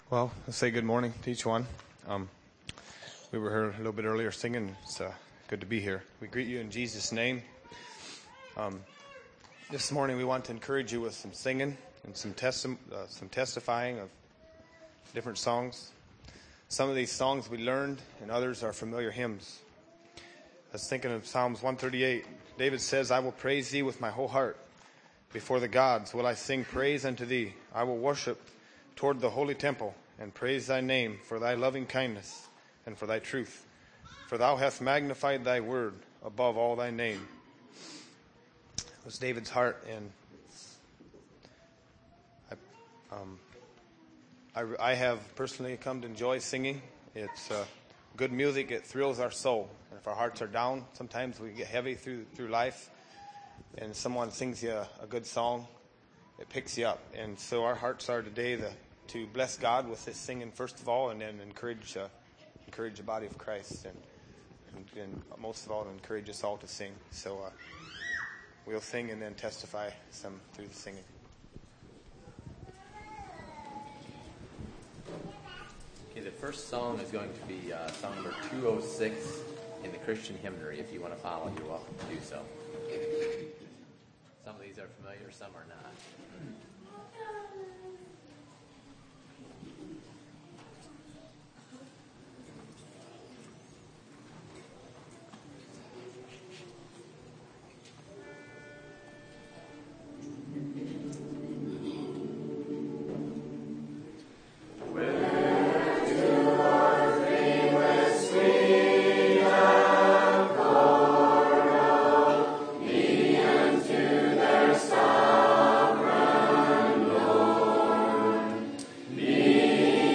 Well, let's say good morning to each one. We were here a little bit earlier singing. It's good to be here. We greet you in Jesus' name. This morning we want to encourage you with some singing and some testifying of different songs. Some of these songs we learned, and others are familiar hymns. I was thinking of Psalms 138. David says, "I will praise thee with my whole heart. Before the gods will I sing praise unto thee. I will worship toward the holy temple, and praise thy name for thy loving kindness and for thy truth. For thou hast magnified thy word above all thy name." It was David's heart, and I have personally come to enjoy singing. It's good music. It thrills our soul. And if our hearts are down, sometimes we get heavy through life, and someone sings you a good song, it picks you up. And so our hearts are today to bless God with this singing first of all, and then encourage the body of Christ, and most of all encourage us all to sing. So we'll sing and then testify some through the singing. Okay, the first song is going to be song number 206 in the Christian Hymnary. If you want to follow, you're welcome to do so. Some of these are familiar, some are not. Me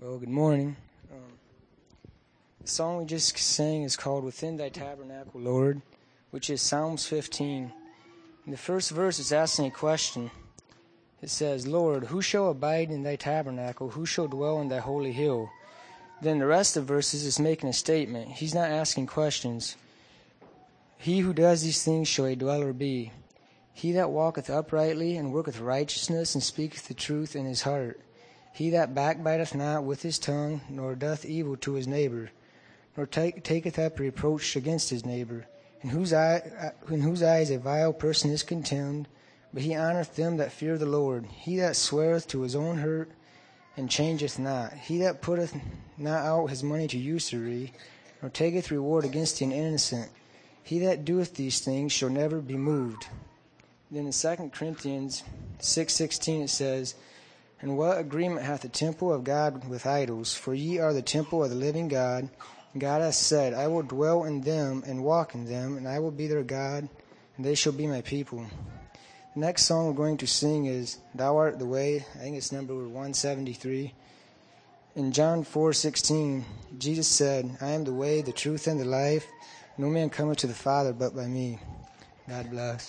Well, good morning. The song we just sang is called Within Thy Tabernacle, Lord, which is Psalms 15. In the first verse, it's asking a question. It says, Lord, who shall abide in Thy tabernacle? Who shall dwell in Thy holy hill? Then the rest of the verses is making a statement. He's not asking questions. He who does these things shall a dweller be. He that walketh uprightly and worketh righteousness and speaketh the truth in his heart. He that backbiteth not with his tongue, nor doth evil to his neighbor, nor taketh up reproach against his neighbor, in whose eyes a vile person is contemned, but he honoreth them that fear the Lord. He that sweareth to his own hurt, and changeth not. He that putteth not out his money to usury, nor taketh reward against the innocent. He that doeth these things shall never be moved. Then in 2 Corinthians 6:16 it says, And what agreement hath the temple of God with idols? For ye are the temple of the living God. God hath said, I will dwell in them and walk in them, and I will be their God, and they shall be my people. The next song we're going to sing is Thou Art the Way. I think it's number 173. In John 4:16, Jesus said, I am the way, the truth, and the life. No man cometh to the Father but by me. God bless.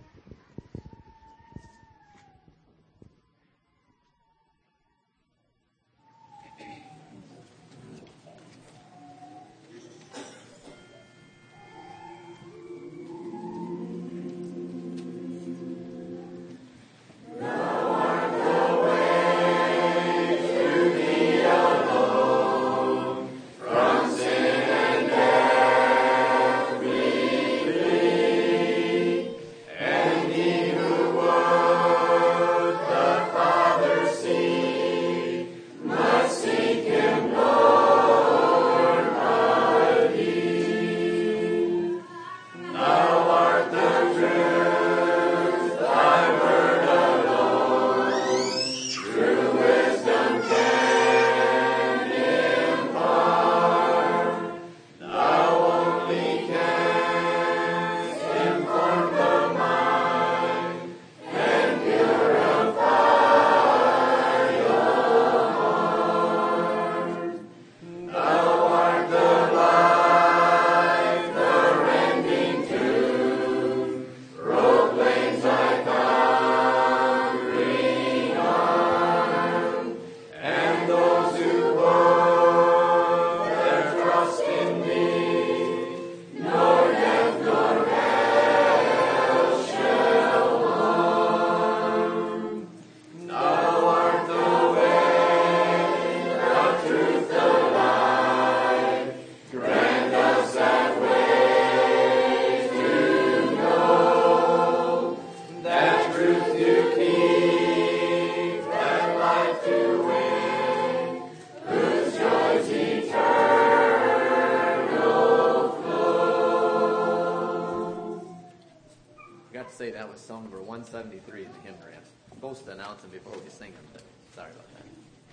Say that was song number 173 in the hymnary. I'm supposed to announce them before we sing them, but sorry about that.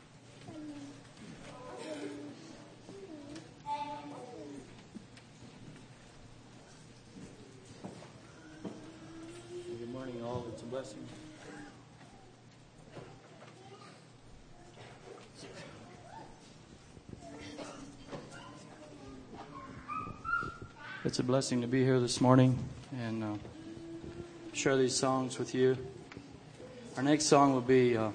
Good morning, all. It's a blessing. It's a blessing to be here this morning and share these songs with you. Our next song will be number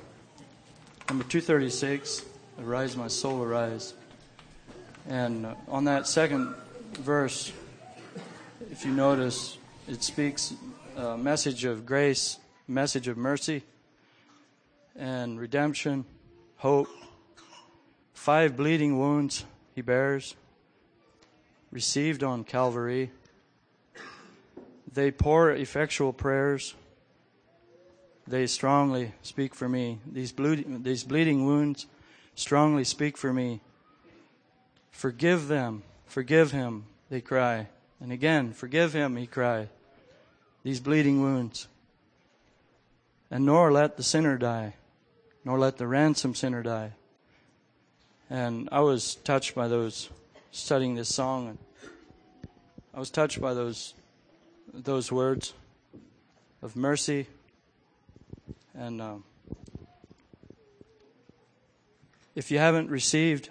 236, Arise My Soul, Arise. And on that second verse, if you notice, it speaks a message of grace, message of mercy, and redemption, hope. 5 bleeding wounds he bears, received on Calvary. They pour effectual prayers. They strongly speak for me. These bleeding wounds strongly speak for me. Forgive them, forgive him, they cry. And again, forgive him, he cried. These bleeding wounds. And nor let the sinner die, nor let the ransomed sinner die. And I was touched by those, studying this song. And I was touched by those words of mercy, and if you haven't received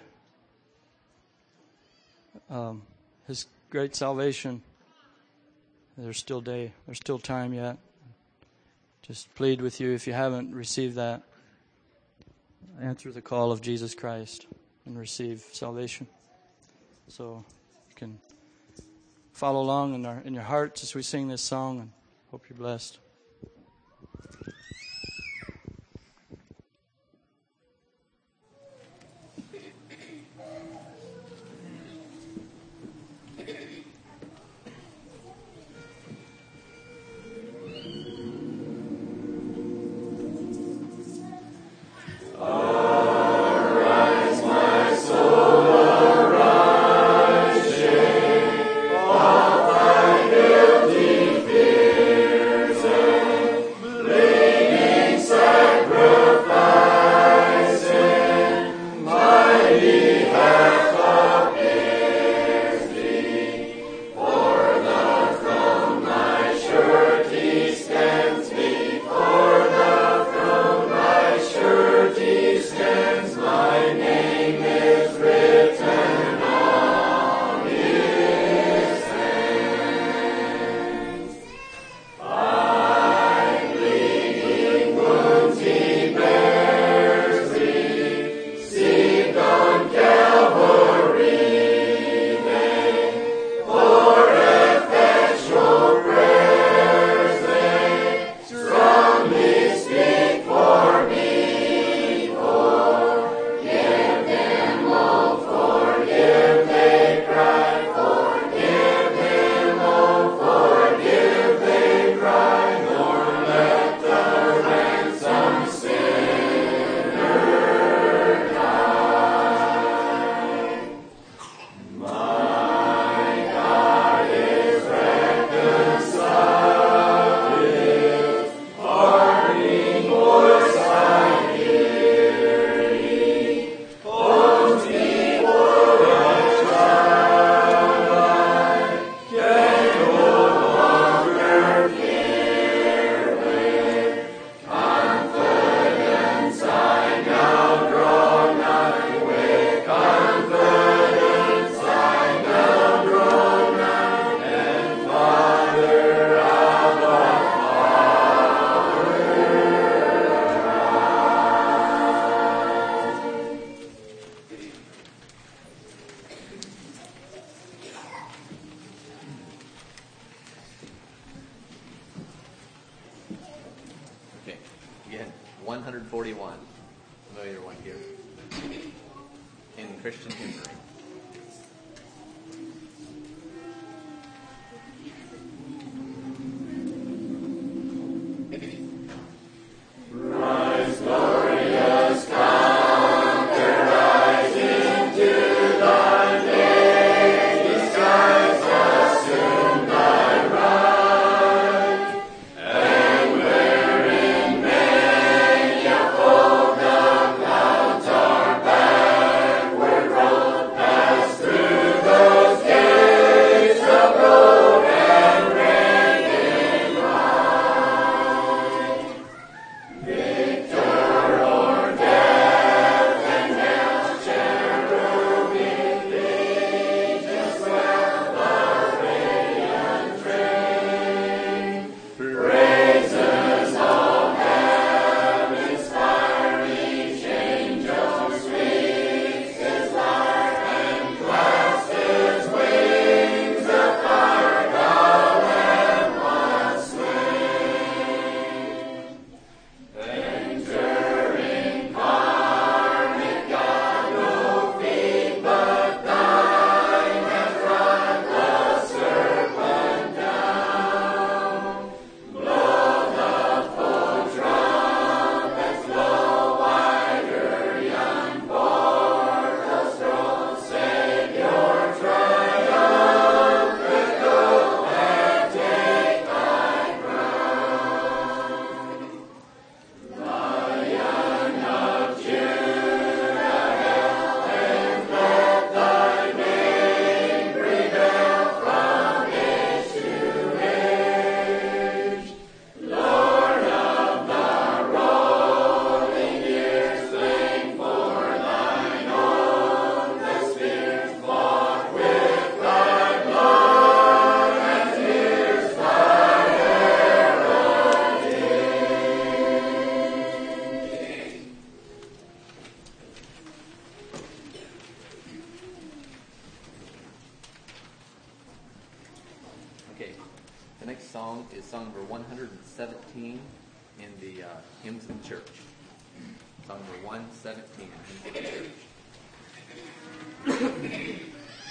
His great salvation, there's still time yet. Just plead with you, if you haven't received that, answer the call of Jesus Christ and receive salvation. So you can follow along in your hearts as we sing this song, and hope you're blessed. Okay, again, 141. Familiar one here. In Christian hymnary. Road song is song number 117 in the Hymns of the Church. Song number 117 in Hymns of the Church.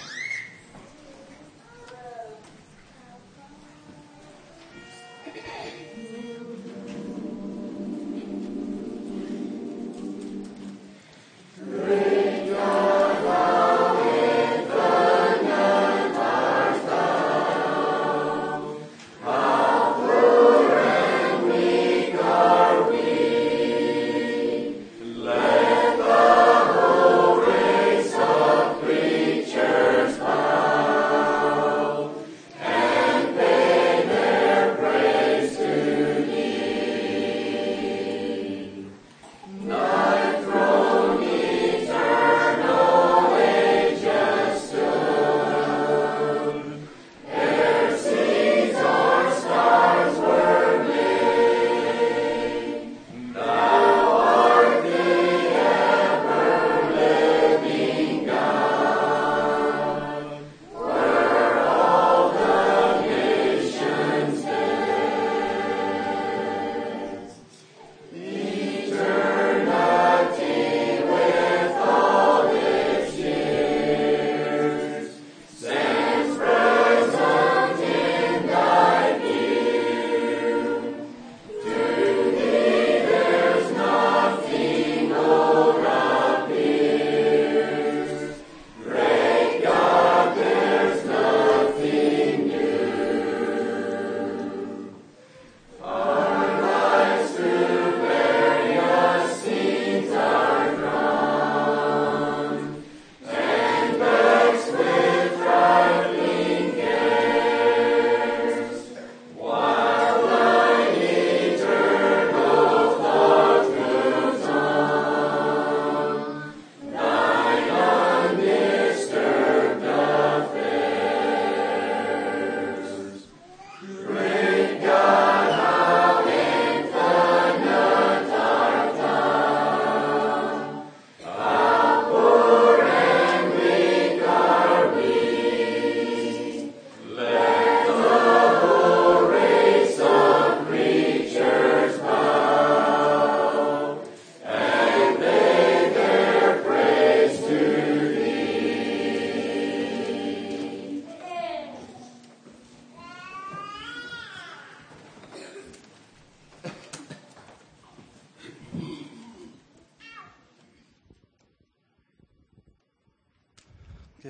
Okay,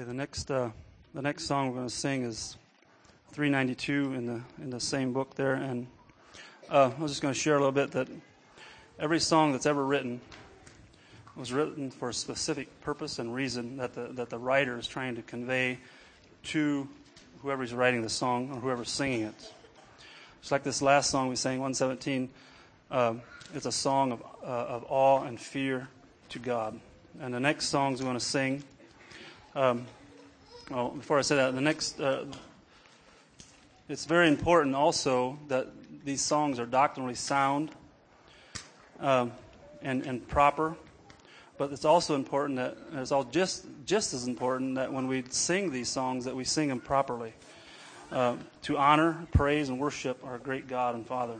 the next song we're going to sing is 392 in the same book there, and I was just going to share a little bit that every song that's ever written was written for a specific purpose and reason that the writer is trying to convey to whoever's writing the song or whoever's singing it. It's like this last song we sang, 117. It's a song of awe and fear to God. And the next songs we're going to sing. Before I say that, the next. It's very important also that these songs are doctrinally sound and proper. But it's also important that it's all just as important that when we sing these songs that we sing them properly to honor, praise, and worship our great God and Father.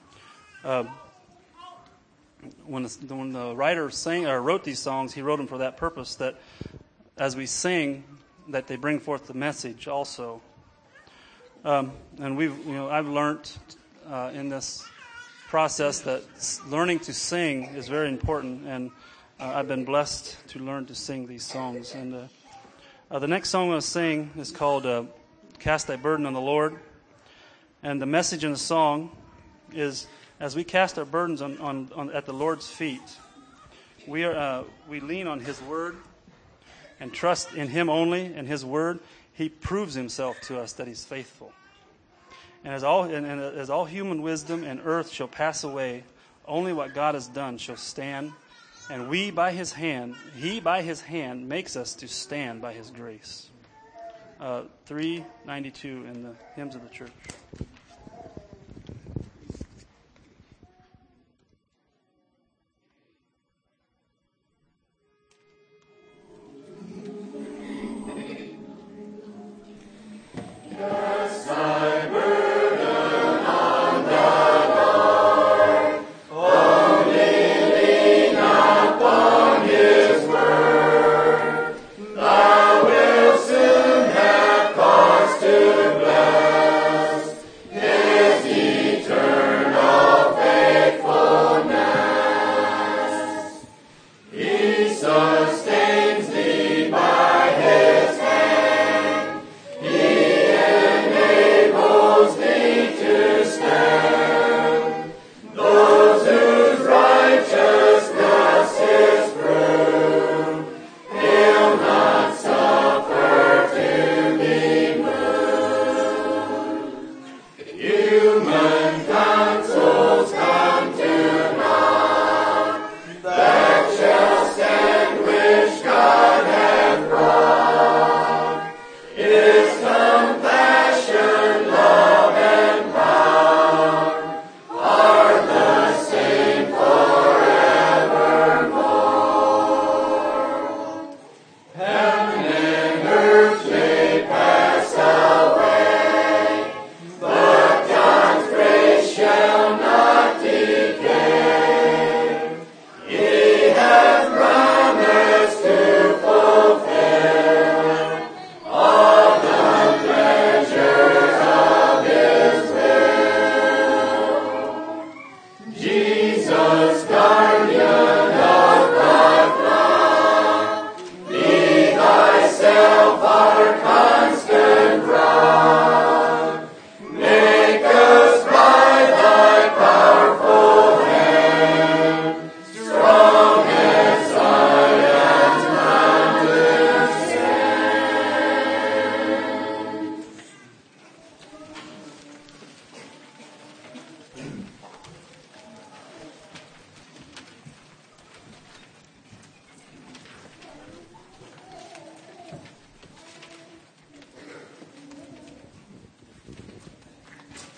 When the writer wrote these songs, he wrote them for that purpose. That as we sing, that they bring forth the message also. And I've learned in this process that learning to sing is very important, and I've been blessed to learn to sing these songs. And the next song I'm going to sing is called "Cast Thy Burden on the Lord," and the message in the song is: as we cast our burdens on at the Lord's feet, we lean on His Word and trust in Him only and His Word. He proves Himself to us that He's faithful. And as all human wisdom and earth shall pass away, only what God has done shall stand. And He by His hand makes us to stand by His grace. 392 in the Hymns of the Church. Cast thy burden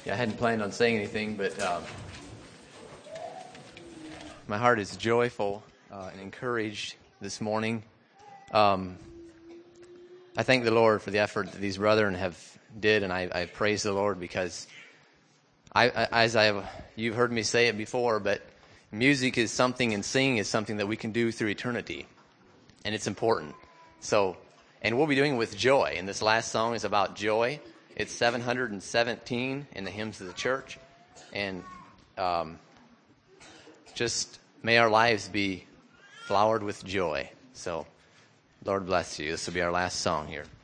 I hadn't planned on saying anything, but my heart is joyful and encouraged this morning. I thank the Lord for the effort that these brethren have did, and I praise the Lord because you've heard me say it before, but music is something and singing is something that we can do through eternity, and it's important. So, and we'll be doing it with joy, and this last song is about joy. It's 717 in the hymns of the church, and just may our lives be flowered with joy. So, Lord bless you. This will be our last song here.